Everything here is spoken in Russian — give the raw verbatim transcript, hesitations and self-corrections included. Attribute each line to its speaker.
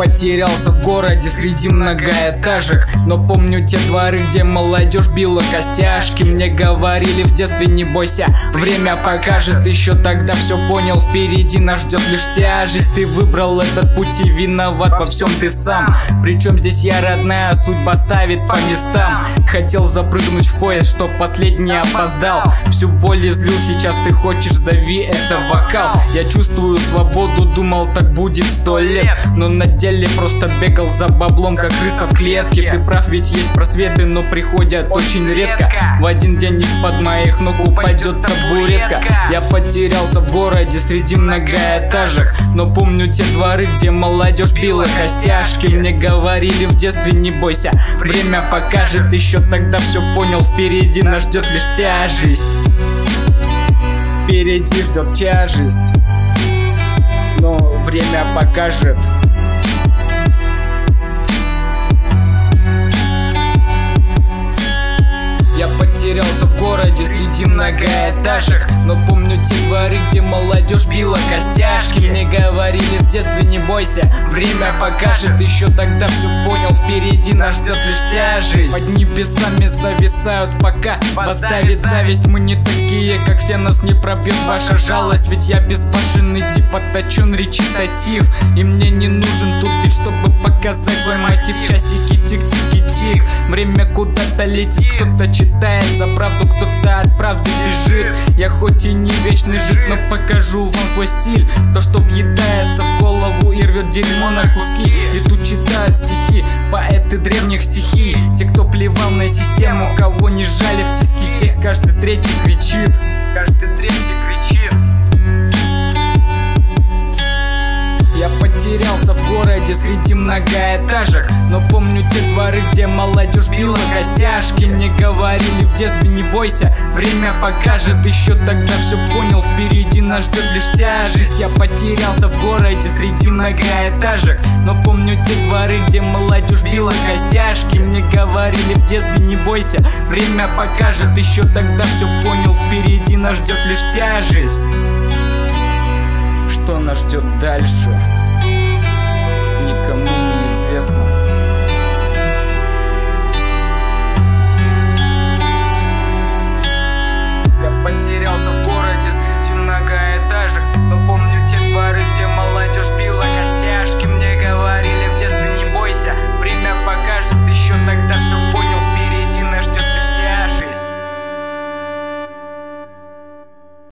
Speaker 1: потерялся в городе среди многоэтажек, но помню те дворы, где молодежь била костяшки. Мне говорили в детстве: не бойся, время покажет. Еще тогда все понял, впереди нас ждет лишь тяжесть. Ты выбрал этот путь и виноват во всем ты сам. Причем здесь я, родная, судьба ставит по местам. Хотел запрыгнуть в поезд, чтоб последний опоздал. Всю боль излил, сейчас ты хочешь, зови это вокал. Я чувствую свободу, думал так будет сто лет, но на деле просто бегал за баблом, как крыса в клетке. Ты прав, ведь есть просветы, но приходят очень редко. В один день из-под моих ног упадет табуретка. Я потерялся в городе среди многоэтажек, но помню те дворы, где молодежь била костяшки. Мне говорили в детстве: не бойся, время покажет. Еще тогда все понял, впереди нас ждет лишь тяжесть. Впереди ждет тяжесть, но время покажет. Я потерялся в городе среди многоэтажек, но помню те дворы, где молодежь била костяшки. Мне говорили в детстве: не бойся, время покажет. Еще тогда все понял, впереди нас ждет лишь тяжесть. Под небесами зависают, пока восставит зависть. Мы не такие, как все, нас не пробьет ваша жалость. Ведь я безбашенный тип, отточен речитатив, и мне не нужен тут бит, чтобы показать свой мотив. Часики тик-тик-тик, время куда-то летит. Кто-то читает за правду, кто-то от правды бежит. Я хоть и не вечный жид, но покажу вам свой стиль. То, что въедается в голову и рвет дерьмо на куски. И тут читают стихи поэты древних стихий. Те, кто плевал на систему, кого не жали в тиски. Здесь каждый третий кричит, каждый третий кричит. Я потерялся в городе среди многоэтажек, но помню те дворы, где молодежь била костяшки. Мне говорили в детстве: не бойся, время покажет. Еще тогда все понял, впереди нас ждет лишь тяжесть. Я потерялся в городе среди многоэтажек, но помню те дворы, где молодежь била костяшки. Мне говорили в детстве: не бойся, время покажет. Еще тогда все понял, впереди нас ждет лишь тяжесть. Что нас ждет дальше, никому не известно.